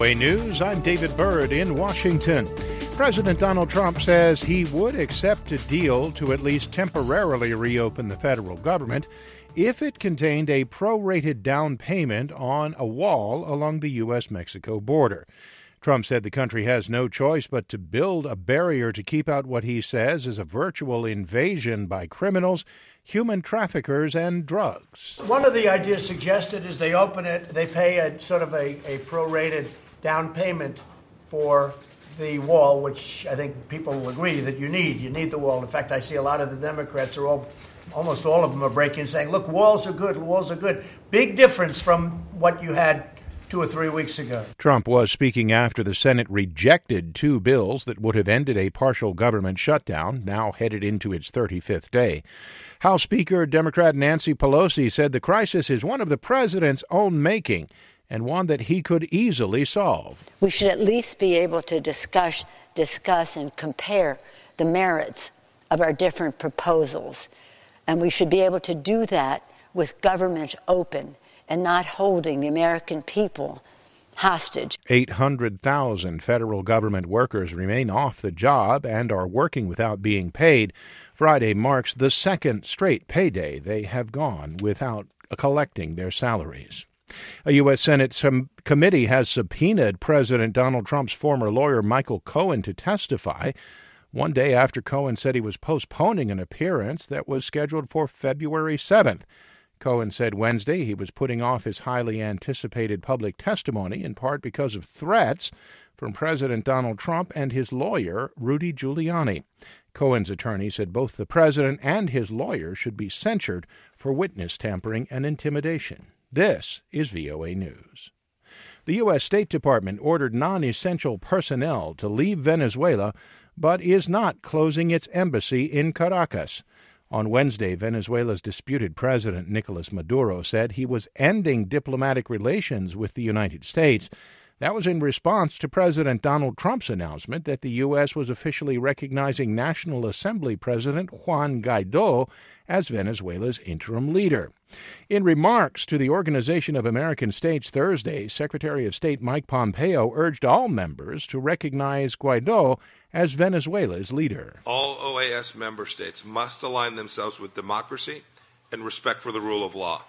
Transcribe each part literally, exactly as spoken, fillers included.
News, I'm David Byrd in Washington. President Donald Trump says he would accept a deal to at least temporarily reopen the federal government if it contained a prorated down payment on a wall along the U S Mexico border. Trump said the country has no choice but to build a barrier to keep out what he says is a virtual invasion by criminals, human traffickers, and drugs. One of the ideas suggested is they open it, they pay a sort of a, a prorated down payment for the wall, which I think people will agree that you need. You need the wall. In fact, I see a lot of the Democrats are all, almost all of them are breaking, saying, look, walls are good, walls are good. Big difference from what you had two or three weeks ago. Trump was speaking after the Senate rejected two bills that would have ended a partial government shutdown, now headed into its thirty-fifth day. House Speaker Democrat Nancy Pelosi said the crisis is one of the president's own making and one that he could easily solve. We should at least be able to discuss, discuss and compare the merits of our different proposals. And we should be able to do that with government open and not holding the American people hostage. eight hundred thousand federal government workers remain off the job and are working without being paid. Friday marks the second straight payday they have gone without collecting their salaries. A U S Senate some committee has subpoenaed President Donald Trump's former lawyer Michael Cohen to testify, one day after Cohen said he was postponing an appearance that was scheduled for February seventh. Cohen said Wednesday he was putting off his highly anticipated public testimony in part because of threats from President Donald Trump and his lawyer, Rudy Giuliani. Cohen's attorney said both the president and his lawyer should be censured for witness tampering and intimidation. This is V O A News. The U S State Department ordered non-essential personnel to leave Venezuela, but is not closing its embassy in Caracas. On Wednesday, Venezuela's disputed president Nicolas Maduro said he was ending diplomatic relations with the United States. That was in response to President Donald Trump's announcement that the U S was officially recognizing National Assembly President Juan Guaido as Venezuela's interim leader. In remarks to the Organization of American States Thursday, Secretary of State Mike Pompeo urged all members to recognize Guaido as Venezuela's leader. All O A S member states must align themselves with democracy and respect for the rule of law.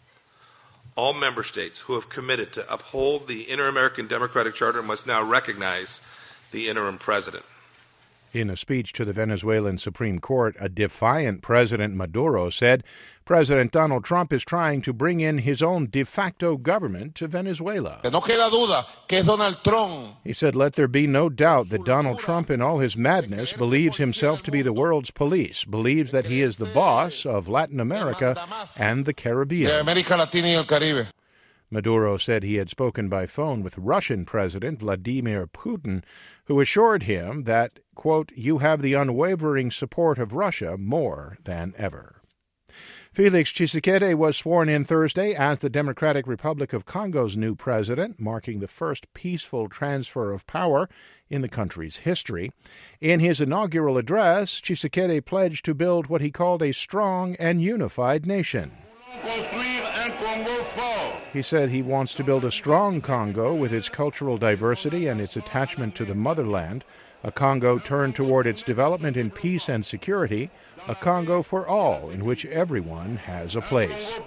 All member states who have committed to uphold the Inter-American Democratic Charter must now recognize the interim president. In a speech to the Venezuelan Supreme Court, a defiant President Maduro said President Donald Trump is trying to bring in his own de facto government to Venezuela. No queda duda que es Donald Trump. He said, let there be no doubt that Donald Trump, in all his madness, believes himself to be the world's police, believes that he is the boss of Latin America and the Caribbean. De América Latina y el Caribe. Maduro said he had spoken by phone with Russian President Vladimir Putin, who assured him that, quote, you have the unwavering support of Russia more than ever. Felix Tshisekedi was sworn in Thursday as the Democratic Republic of Congo's new president, marking the first peaceful transfer of power in the country's history. In his inaugural address, Tshisekedi pledged to build what he called a strong and unified nation. He said he wants to build a strong Congo with its cultural diversity and its attachment to the motherland, a Congo turned toward its development in peace and security, a Congo for all in which everyone has a place.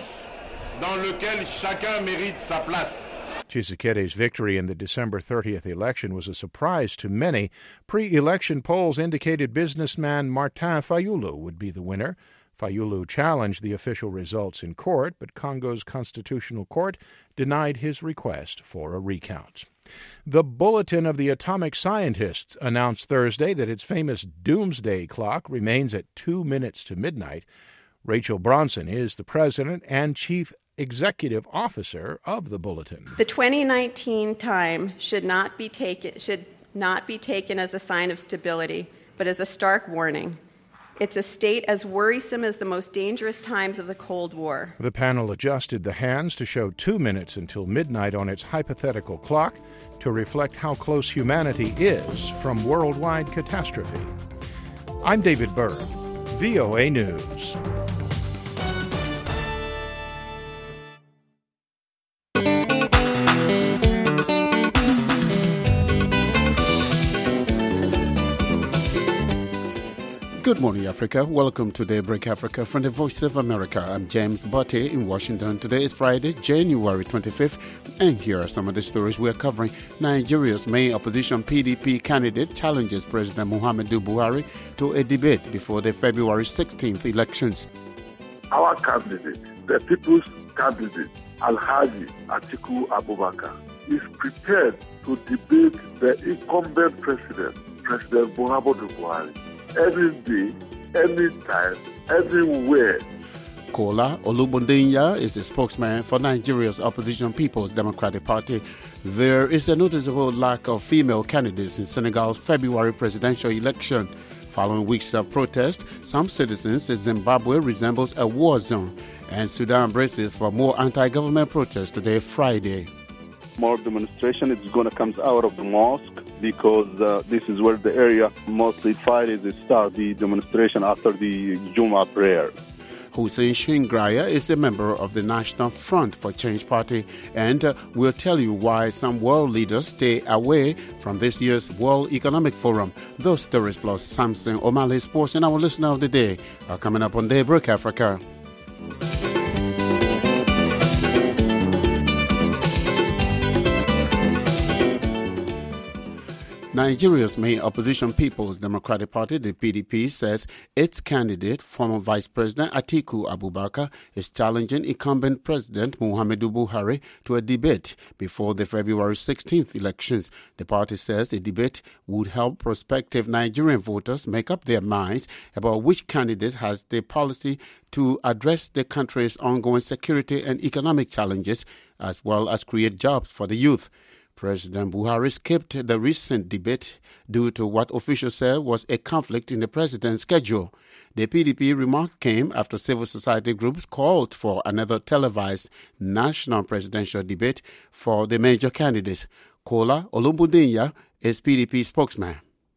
Tshisekedi's victory in the December thirtieth election was a surprise to many. Pre-election polls indicated businessman Martin Fayulu would be the winner. Fayulu challenged the official results in court, but Congo's constitutional court denied his request for a recount. The Bulletin of the Atomic Scientists announced Thursday that its famous doomsday clock remains at two minutes to midnight. Rachel Bronson is the president and chief executive officer of the Bulletin. The twenty nineteen time should not be taken should not be taken as a sign of stability, but as a stark warning. It's a state as worrisome as the most dangerous times of the Cold War. The panel adjusted the hands to show two minutes until midnight on its hypothetical clock to reflect how close humanity is from worldwide catastrophe. I'm David Byrd, V O A News. Good morning, Africa. Welcome to Daybreak Africa from the Voice of America. I'm James Botte in Washington. Today is Friday, January twenty-fifth, and here are some of the stories we're covering. Nigeria's main opposition P D P candidate challenges President Muhammadu Buhari to a debate before the February sixteenth elections. Our candidate, the people's candidate, Alhaji Atiku Abubakar, is prepared to debate the incumbent president, President Muhammadu Buhari, every day, anytime, everywhere. Kola Olubundinya is the spokesman for Nigeria's opposition People's Democratic Party. There is a noticeable lack of female candidates in Senegal's February presidential election. Following weeks of protest, some citizens say Zimbabwe resembles a war zone, and Sudan braces for more anti-government protests today, Friday. More demonstration is going to come out of the mosque because uh, this is where the area mostly Fridays start the demonstration after the Juma prayer. Hussein Shingraya is a member of the National Front for Change Party, and uh, we'll tell you why some world leaders stay away from this year's World Economic Forum. Those stories plus Samson O'Malley Sports and our listener of the day are coming up on Daybreak Africa. Nigeria's main opposition People's Democratic Party, the P D P, says its candidate, former Vice President Atiku Abubakar, is challenging incumbent President Muhammadu Buhari to a debate before the February sixteenth elections. The party says the debate would help prospective Nigerian voters make up their minds about which candidate has the policy to address the country's ongoing security and economic challenges, as well as create jobs for the youth. President Buhari skipped the recent debate due to what officials said was a conflict in the president's schedule. The P D P remark came after civil society groups called for another televised national presidential debate for the major candidates. Kola Olubundinya is P D P spokesman.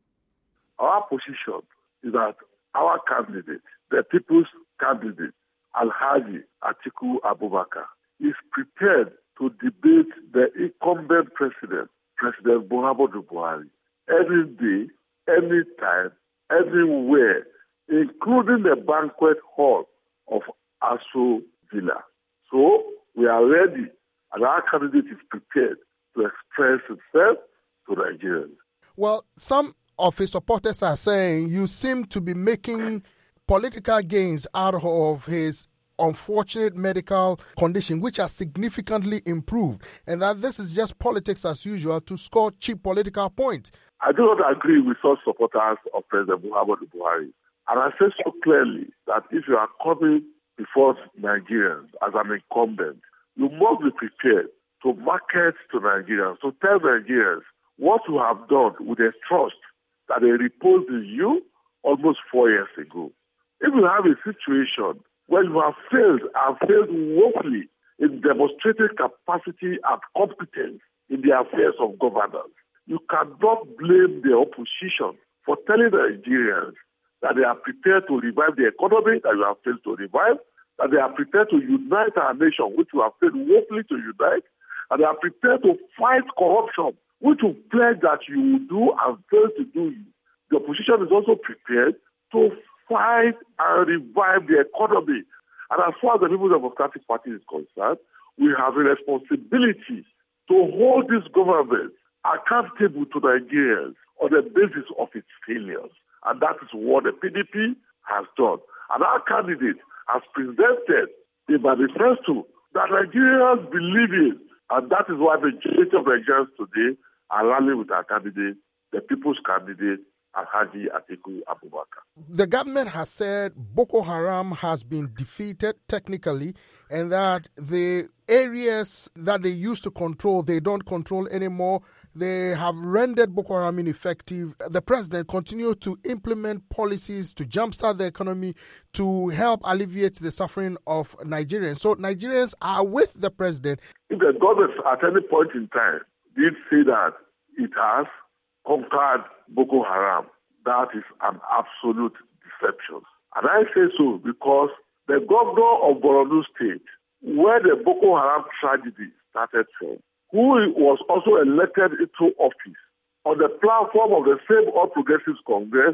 Our position is that our candidate, the people's candidate, Alhaji Atiku Abubakar, is prepared to debate the incumbent president, President Muhammadu Buhari, every day, anytime, everywhere, including the banquet hall of Aso Villa. So we are ready, and our candidate is prepared to express himself to Nigerians. Well, some of his supporters are saying you seem to be making political gains out of his unfortunate medical condition, which has significantly improved, and that this is just politics as usual to score cheap political points. I do not agree with such supporters of President Muhammadu Buhari. And I say so clearly that if you are coming before Nigerians as an incumbent, you must be prepared to market to Nigerians, to tell Nigerians what you have done with a trust that they reposed in you almost four years ago. If you have a situation where you have failed and failed woefully in demonstrating capacity and competence in the affairs of governance, you cannot blame the opposition for telling Nigerians that they are prepared to revive the economy that you have failed to revive, that they are prepared to unite our nation, which you have failed woefully to unite, and they are prepared to fight corruption, which you pledge that you will do and fail to do. The opposition is also prepared to fight and revive the economy. And as far as the People's Democratic Party is concerned, we have a responsibility to hold this government accountable to Nigerians on the basis of its failures. And that is what the P D P has done. And our candidate has presented a manifesto that Nigerians believe in. And that is why the majority of Nigerians today are rallying with our candidate, the people's candidate, Alhaji Atiku Abubakar. The government has said Boko Haram has been defeated technically, and that the areas that they used to control, they don't control anymore. They have rendered Boko Haram ineffective. The president continues to implement policies to jumpstart the economy to help alleviate the suffering of Nigerians. So Nigerians are with the president. If the government at any point in time did say that it has conquered Boko Haram, that is an absolute deception. And I say so because the governor of Borno State, where the Boko Haram tragedy started from, who was also elected into office on the platform of the same All Progressives Congress,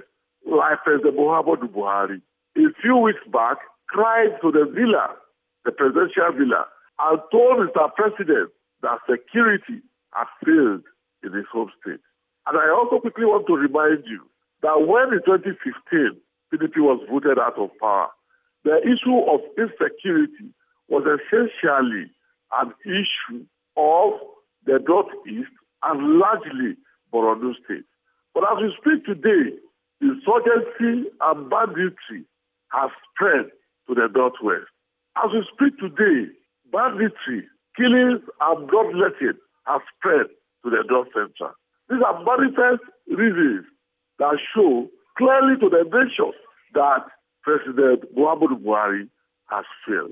like President Muhammadu Buhari, a few weeks back, cried to the villa, the presidential villa, and told Mister President that security has failed in his home state. And I also quickly want to remind you that when in twenty fifteen, P D P was voted out of power, the issue of insecurity was essentially an issue of the Northeast and largely Borno State. But as we speak today, insurgency and banditry have spread to the Northwest. As we speak today, banditry, killings and bloodletting have spread to the North Central. These are manifest reasons that show clearly to the nation that President Muhammadu Buhari has failed.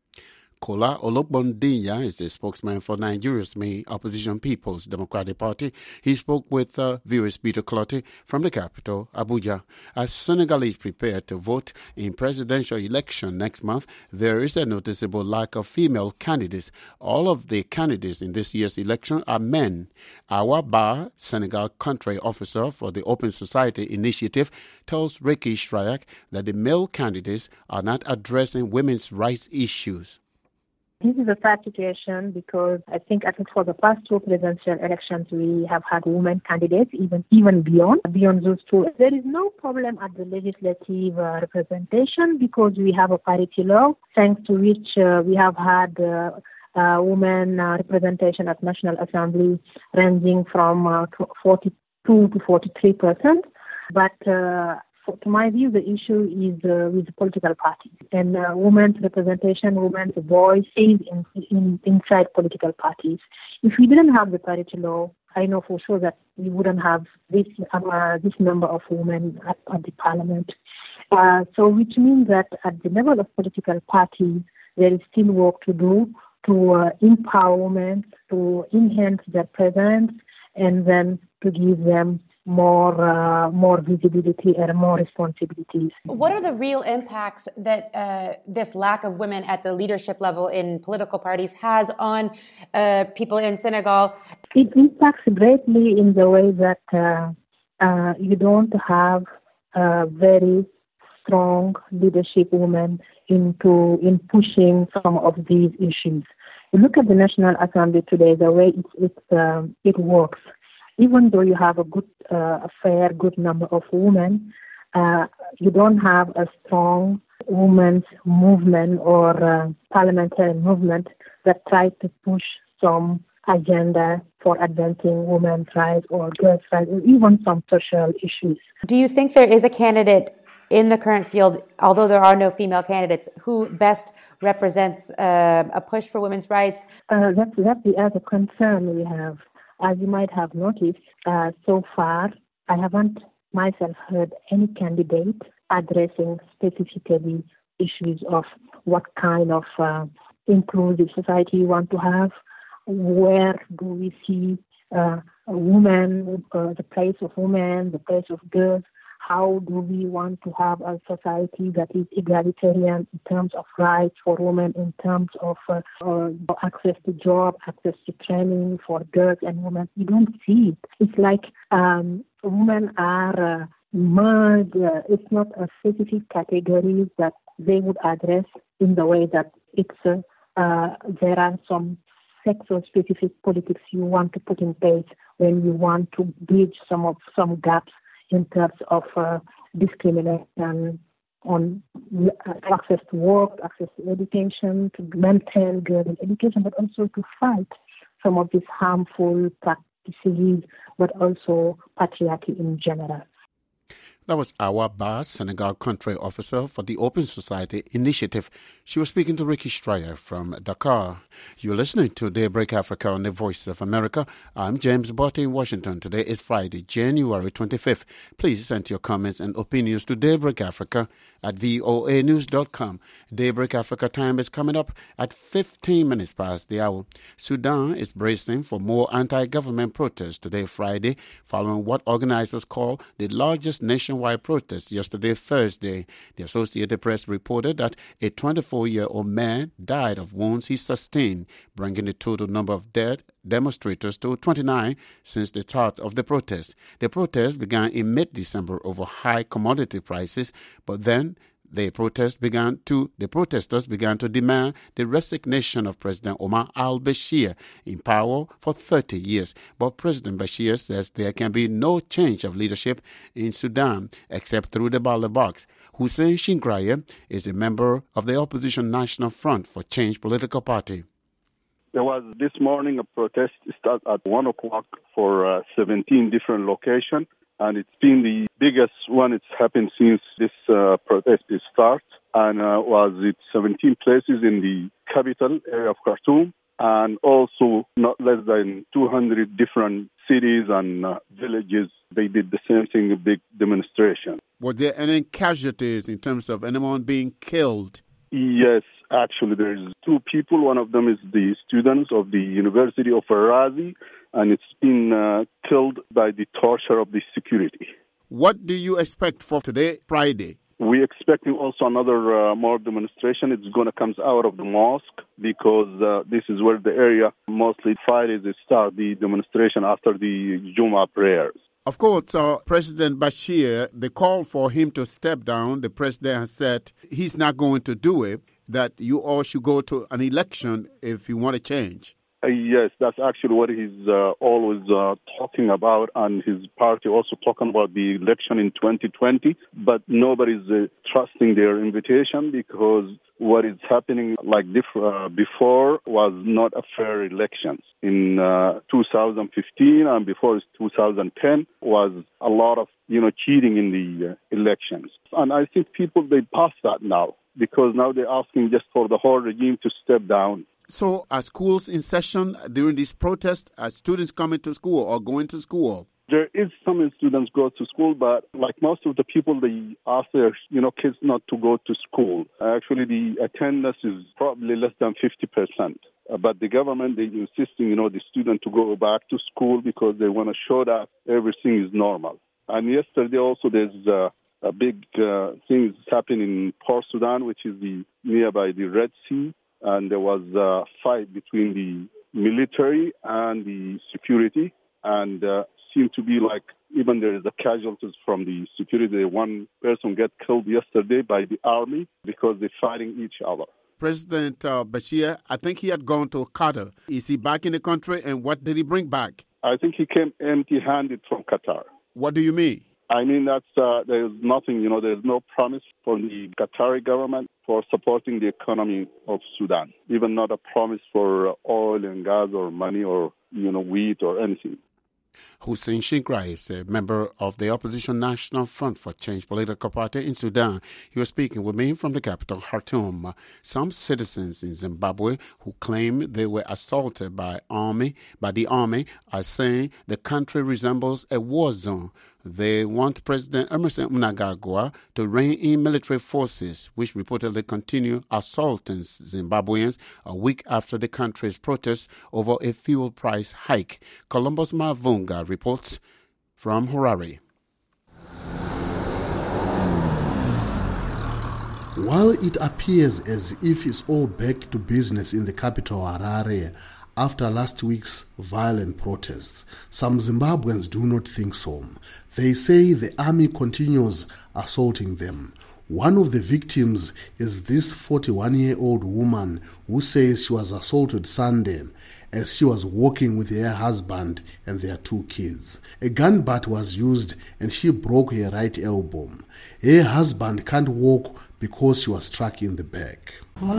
Kola Olokbondinya is the spokesman for Nigeria's main opposition People's Democratic Party. He spoke with uh, V O A's Peter Clottey from the capital, Abuja. As Senegalese prepare to vote in presidential election next month, there is a noticeable lack of female candidates. All of the candidates in this year's election are men. Awa Ba, Senegal country officer for the Open Society Initiative, tells Ricky Shryak that the male candidates are not addressing women's rights issues. This is a sad situation because I think I think for the past two presidential elections we have had women candidates, even even beyond beyond those two. There is no problem at the legislative uh, representation because we have a parity law, thanks to which uh, we have had uh, uh, women uh, representation at National Assembly ranging from uh, forty-two to forty-three percent. But uh, For, to my view, the issue is uh, with the political parties and uh, women's representation, women's voice is in, in, inside political parties. If we didn't have the parity law, I know for sure that we wouldn't have this uh, this number of women at, at the parliament. Uh, so, which means that at the level of political parties, there is still work to do to uh, empower women, to enhance their presence, and then to give them more uh, more visibility and more responsibilities. What are the real impacts that uh, this lack of women at the leadership level in political parties has on uh, people in Senegal? It impacts greatly in the way that uh, uh, you don't have uh, very strong leadership women into in pushing some of these issues. You look at the National Assembly today, the way it it, um, it works. Even though you have a good, uh, a fair, good number of women, uh, you don't have a strong women's movement or uh, parliamentary movement that tries to push some agenda for advancing women's rights or girls' rights, or even some social issues. Do you think there is a candidate in the current field, although there are no female candidates, who best represents uh, a push for women's rights? Uh, that's, that's the other concern we have. As you might have noticed, uh, so far, I haven't myself heard any candidate addressing specifically issues of what kind of uh, inclusive society you want to have, where do we see uh, women, uh, the place of women, the place of girls, how do we want to have a society that is egalitarian in terms of rights for women, in terms of uh, uh, access to job, access to training for girls and women. You don't see it. It's like um, women are uh, merged. Uh, it's not a specific category that they would address in the way that it's uh, uh, there are some sex-specific politics you want to put in place when you want to bridge some of some gaps in terms of uh, discrimination on access to work, access to education, to maintain girls' education, but also to fight some of these harmful practices, but also patriarchy in general. That was Awa Ba, Senegal country officer for the Open Society Initiative. She was speaking to Ricky Stryer from Dakar. You're listening to Daybreak Africa on the Voice of America. I'm James Botte in Washington. Today is Friday, January twenty-fifth. Please send your comments and opinions to Daybreak Africa at voa news dot com. Daybreak Africa time is coming up at fifteen minutes past the hour. Sudan is bracing for more anti-government protests today, Friday, following what organizers call the largest nationwide nationwide protest yesterday, Thursday. The Associated Press reported that a twenty-four-year-old man died of wounds he sustained, bringing the total number of dead demonstrators to twenty-nine since the start of the protest. The protest began in mid-December over high commodity prices, but then The protest began to the protesters began to demand the resignation of President Omar al-Bashir in power for thirty years. But President Bashir says there can be no change of leadership in Sudan except through the ballot box. Hussein Shingraya is a member of the Opposition National Front for Change political party. There was this morning a protest start at one o'clock for uh, seventeen different locations. And it's been the biggest one it's happened since this uh, protest started. And uh, was it seventeen places in the capital area of Khartoum, and also not less than two hundred different cities and uh, villages. They did the same thing, a big demonstration. Were there any casualties in terms of anyone being killed? Yes, actually there's two people. One of them is the students of the University of Arazi, and it's been uh, killed by the torture of the security. What do you expect for today, Friday? We're expecting also another uh, more demonstration. It's going to come out of the mosque because uh, this is where the area, mostly Fridays, they start the demonstration after the Jummah prayers. Of course, uh, President Bashir, the call for him to step down, the president has said he's not going to do it, that you all should go to an election if you want to change. Uh, yes, that's actually what he's uh, always uh, talking about, and his party also talking about the election in twenty twenty, but nobody's uh, trusting their invitation because what is happening like diff- uh, before was not a fair elections. In uh, two thousand fifteen and before two thousand ten was a lot of, you know, cheating in the uh, elections. And I think people, they pass that now because now they're asking just for the whole regime to step down. So are schools in session during this protest? Are students coming to school or going to school? There is some students go to school, but like most of the people, they ask their, you know, kids not to go to school. Actually, the attendance is probably less than fifty percent. Uh, but the government, they insisting, you know, the student to go back to school because they want to show that everything is normal. And yesterday also there's uh, a big uh, thing happening in Port Sudan, which is the nearby the Red Sea. And there was a fight between the military and the security, and uh, seemed to be like even there is a casualties from the security. One person got killed yesterday by the army because they're fighting each other. President uh, Bashir, I think he had gone to Qatar. Is he back in the country, and what did he bring back? I think he came empty-handed from Qatar. What do you mean? I mean, that's uh, there's nothing, you know, there's no promise from the Qatari government for supporting the economy of Sudan, even not a promise for oil and gas or money or, you know, wheat or anything. Hussein Shingraya is a member of the Opposition National Front for Change political party in Sudan. He was speaking with me from the capital, Khartoum. Some citizens in Zimbabwe who claim they were assaulted by army by the army are saying the country resembles a war zone. They want President Emmerson Mnangagwa to rein in military forces, which reportedly continue assaulting Zimbabweans a week after the country's protests over a fuel price hike. Columbus Mavunga reports from Harare. While it appears as if it's all back to business in the capital Harare, after last week's violent protests, some Zimbabweans do not think so. They say the army continues assaulting them. One of the victims is this forty-one-year-old woman who says she was assaulted Sunday as she was walking with her husband and their two kids. A gun butt was used and she broke her right elbow. Her husband can't walk because she was struck in the back.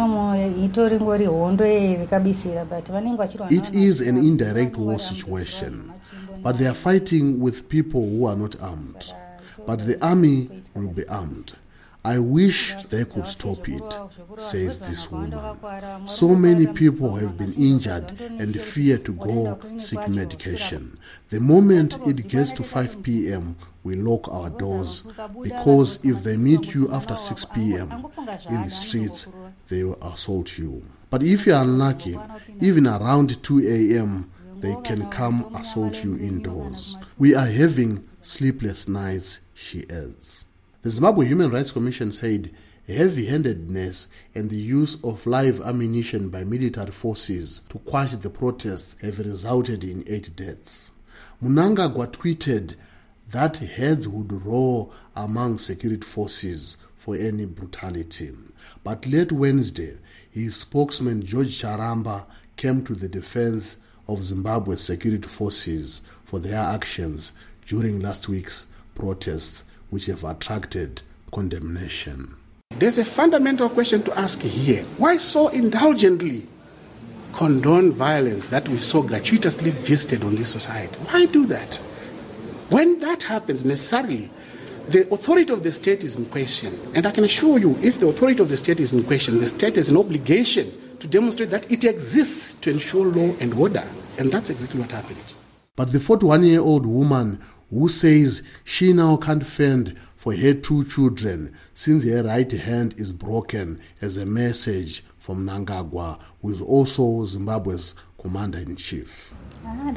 It is an indirect war situation, but they are fighting with people who are not armed. But the army will be armed. I wish they could stop it, says this woman. So many people have been injured and fear to go seek medication. The moment it gets to five p.m., we lock our doors because if they meet you after six p.m. in the streets, they will assault you. But if you are unlucky, even around two a.m., they can come assault you indoors. We are having sleepless nights, she adds. The Zimbabwe Human Rights Commission said heavy-handedness and the use of live ammunition by military forces to quash the protests have resulted in eight deaths. Mnangagwa tweeted that heads would roll among security forces for any brutality. But late Wednesday, his spokesman George Charamba came to the defense of Zimbabwe's security forces for their actions during last week's protests, which have attracted condemnation. There's a fundamental question to ask here. Why so indulgently condone violence that we so gratuitously visited on this society? Why do that? When that happens, necessarily, the authority of the state is in question. And I can assure you, if the authority of the state is in question, the state has an obligation to demonstrate that it exists to ensure law and order. And that's exactly what happened. But the forty-one-year-old woman who says she now can't fend for her two children since her right hand is broken as a message from Mnangagwa, who is also Zimbabwe's commander-in-chief. I'm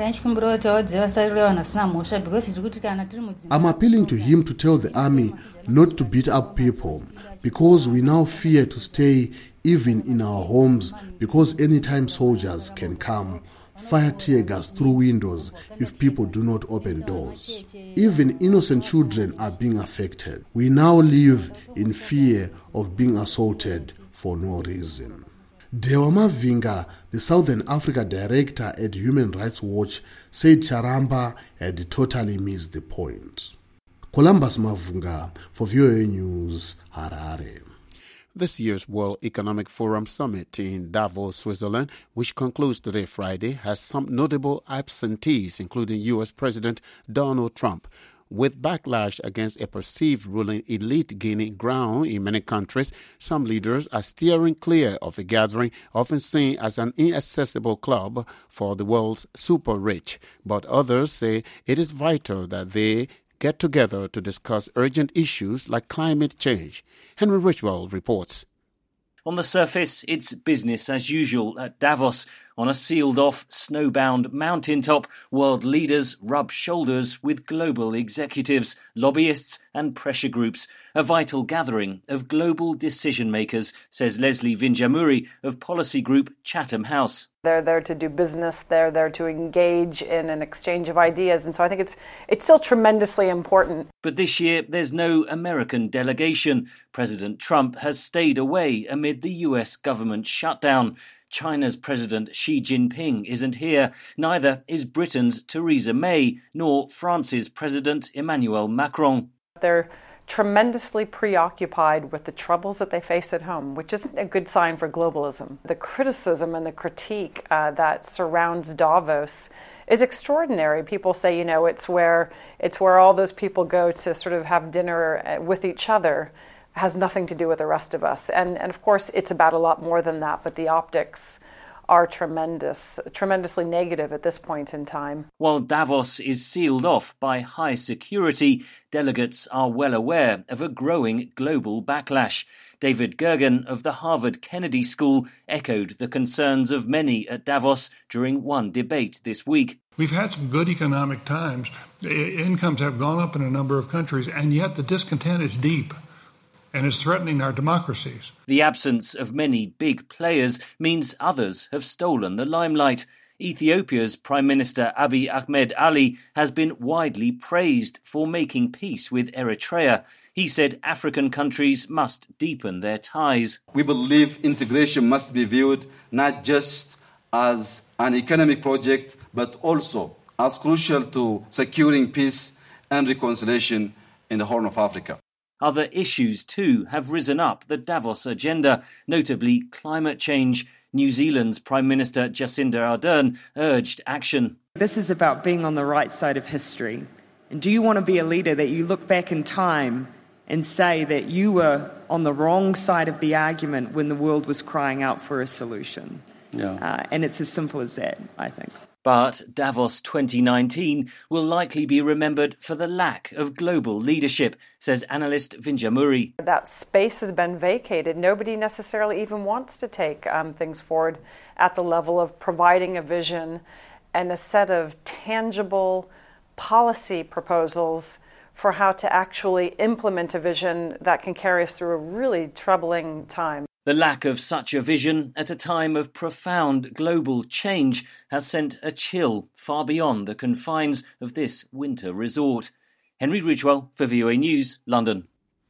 appealing to him to tell the army not to beat up people because we now fear to stay even in our homes because anytime soldiers can come, fire tear gas through windows if people do not open doors. Even innocent children are being affected. We now live in fear of being assaulted for no reason. Dewa Mavinga, the Southern Africa director at Human Rights Watch, said Charamba had totally missed the point. Columbus Mavunga for V O A News, Harare. This year's World Economic Forum Summit in Davos, Switzerland, which concludes today, Friday, has some notable absentees, including U S President Donald Trump. With backlash against a perceived ruling elite gaining ground in many countries, some leaders are steering clear of the gathering, often seen as an inaccessible club for the world's super-rich. But others say it is vital that they get together to discuss urgent issues like climate change. Henry Richwell reports. On the surface, it's business as usual at Davos. On a sealed-off, snowbound mountaintop, world leaders rub shoulders with global executives, lobbyists and pressure groups. A vital gathering of global decision-makers, says Leslie Vinjamuri of policy group Chatham House. They're there to do business, they're there to engage in an exchange of ideas, and so I think it's it's still tremendously important. But this year there's no American delegation. President Trump has stayed away amid the U S government shutdown. China's President Xi Jinping isn't here. Neither is Britain's Theresa May, nor France's President Emmanuel Macron. They're tremendously preoccupied with the troubles that they face at home, which isn't a good sign for globalism. The criticism and the critique uh, that surrounds Davos is extraordinary. People say, you know, it's where it's where all those people go to sort of have dinner with each other. Has nothing to do with the rest of us. And, and of course, it's about a lot more than that, but the optics are tremendous, tremendously negative at this point in time. While Davos is sealed off by high security, delegates are well aware of a growing global backlash. David Gergen of the Harvard Kennedy School echoed the concerns of many at Davos during one debate this week. We've had some good economic times. Incomes have gone up in a number of countries, and yet the discontent is deep. And it's threatening our democracies. The absence of many big players means others have stolen the limelight. Ethiopia's Prime Minister Abiy Ahmed Ali has been widely praised for making peace with Eritrea. He said African countries must deepen their ties. We believe integration must be viewed not just as an economic project, but also as crucial to securing peace and reconciliation in the Horn of Africa. Other issues, too, have risen up the Davos agenda, notably climate change. New Zealand's Prime Minister Jacinda Ardern urged action. This is about being on the right side of history. And do you want to be a leader that you look back in time and say that you were on the wrong side of the argument when the world was crying out for a solution? Yeah. Uh, and it's as simple as that, I think. But Davos twenty nineteen will likely be remembered for the lack of global leadership, says analyst Vinjamuri. That space has been vacated. Nobody necessarily even wants to take um, things forward at the level of providing a vision and a set of tangible policy proposals for how to actually implement a vision that can carry us through a really troubling time. The lack of such a vision at a time of profound global change has sent a chill far beyond the confines of this winter resort. Henry Ridgewell for V O A News, London.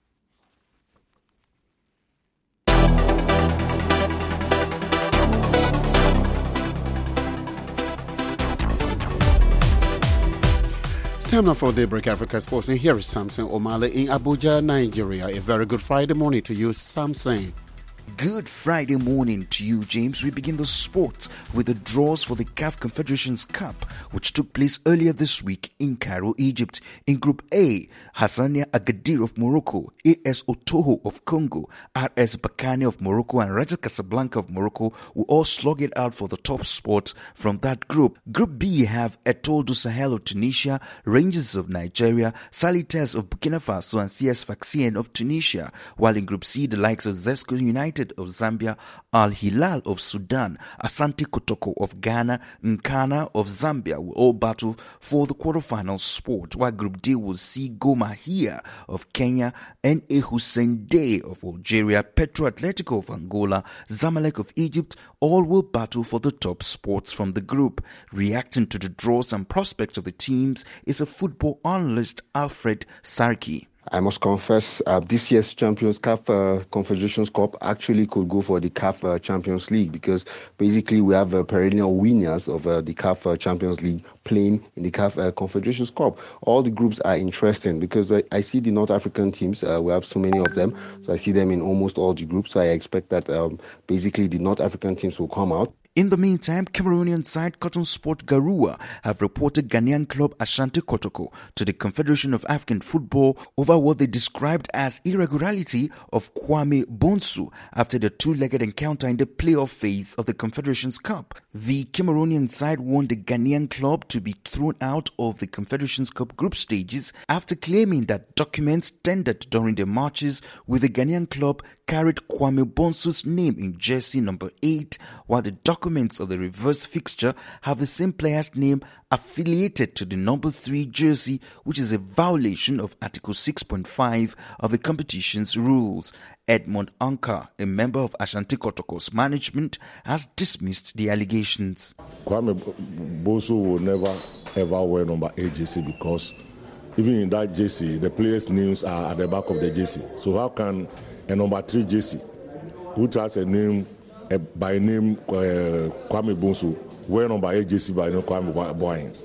Time now for Daybreak Africa Sports, and here is Samson Omale in Abuja, Nigeria. A very good Friday morning to you, Samson. Good Friday morning to you, James. We begin the sport with the draws for the C A F Confederations Cup, which took place earlier this week in Cairo, Egypt. In Group A, Hassania Agadir of Morocco, A S Otoho of Congo, R S Bakane of Morocco, and Raja Casablanca of Morocco will all slug it out for the top spot from that group. Group B have Etoile du Sahel of Tunisia, Rangers of Nigeria, Salites of Burkina Faso, and C S Sfaxien of Tunisia, while in Group C, the likes of Zesco United of Zambia, Al Hilal of Sudan, Asante Kotoko of Ghana, Nkana of Zambia will all battle for the quarterfinal spot, while Group D will see Gomahia of Kenya, N A Hussein Dey of Algeria, Petro Atletico of Angola, Zamalek of Egypt, all will battle for the top spots from the group. Reacting to the draws and prospects of the teams is a football analyst, Alfred Sarki. I must confess, uh, this year's Champions C A F uh, Confederations Cup actually could go for the C A F uh, Champions League, because basically we have uh, perennial winners of uh, the C A F uh, Champions League playing in the C A F uh, Confederations Cup. All the groups are interesting because I, I see the North African teams, uh, we have so many of them, so I see them in almost all the groups, so I expect that um, basically the North African teams will come out. In the meantime, Cameroonian side Cotton Sport Garua have reported Ghanaian club Ashanti Kotoko to the Confederation of African Football over what they described as irregularity of Kwame Bonsu after the two-legged encounter in the playoff phase of the Confederations Cup. The Cameroonian side warned the Ghanaian club to be thrown out of the Confederations Cup group stages after claiming that documents tendered during the matches with the Ghanaian club carried Kwame Bonsu's name in jersey number eight, while the documents of the reverse fixture have the same player's name affiliated to the number three jersey, which is a violation of Article six point five of the competition's rules. Edmond Anka, a member of Ashanti Kotoko's management, has dismissed the allegations. Kwame Bonsu will never ever wear number eight jersey, because even in that jersey, the players' names are at the back of the jersey. So how can a number three jersey, which has a name uh, by name uh, Kwame Bonsu, wear number eight jersey by name Kwame Boying?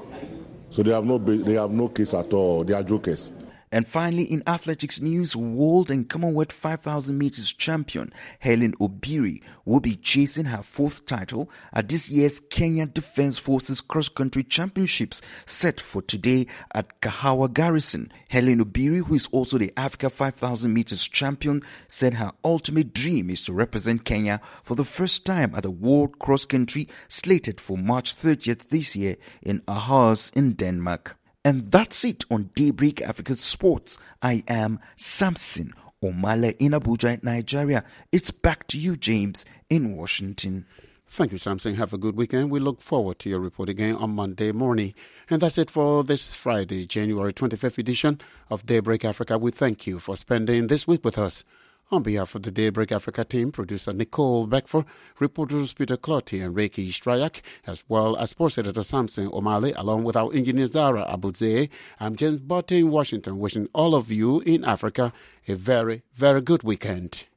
So they have no they have no case at all. They are jokers. And finally, in athletics news, World and Commonwealth five thousand meters champion Helen Obiri will be chasing her fourth title at this year's Kenya Defence Forces Cross-Country Championships set for today at Kahawa Garrison. Helen Obiri, who is also the Africa five thousand meters champion, said her ultimate dream is to represent Kenya for the first time at the World Cross-Country slated for March thirtieth this year in Aarhus in Denmark. And that's it on Daybreak Africa Sports. I am Samson Omale in Abuja, Nigeria. It's back to you, James, in Washington. Thank you, Samson. Have a good weekend. We look forward to your report again on Monday morning. And that's it for this Friday, January twenty-fifth edition of Daybreak Africa. We thank you for spending this week with us. On behalf of the Daybreak Africa team, producer Nicole Beckford, reporters Peter Clotty and Reiki Strayak, as well as sports editor Samson Omale, along with our engineer Zara Abudze, I'm James Botte in Washington, wishing all of you in Africa a very, very good weekend.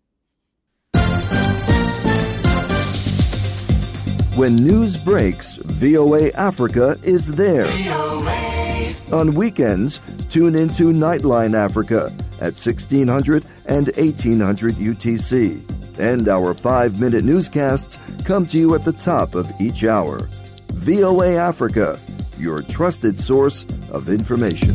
When news breaks, V O A Africa is there. V O A. On weekends, tune into Nightline Africa at sixteen hundred and eighteen hundred U T C. And our five-minute newscasts come to you at the top of each hour. V O A Africa, your trusted source of information.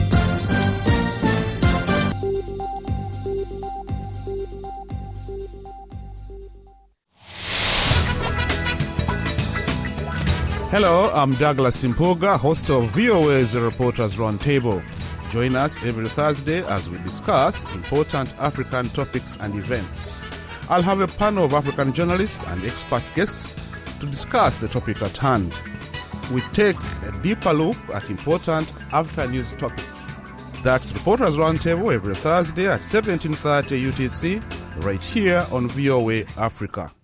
Hello, I'm Douglas Impoga, host of V O A's Reporters Roundtable. Join us every Thursday as we discuss important African topics and events. I'll have a panel of African journalists and expert guests to discuss the topic at hand. we take a deeper look at important after-news topics. That's Reporters Roundtable every Thursday at seventeen thirty U T C, right here on V O A Africa.